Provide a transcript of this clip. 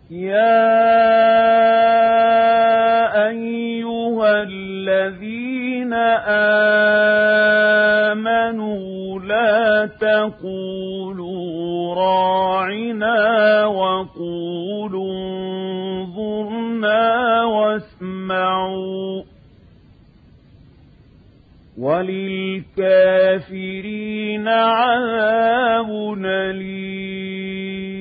يَا أَيُّهَا الَّذِينَ آمَنُوا لَا تَقُولُوا رَاعِنَا وَقُولُوا انظُرْنَا وَاسْمَعُوا ۗ وَلِلْكَافِرِينَ عَذَابٌ أَلِيمٌ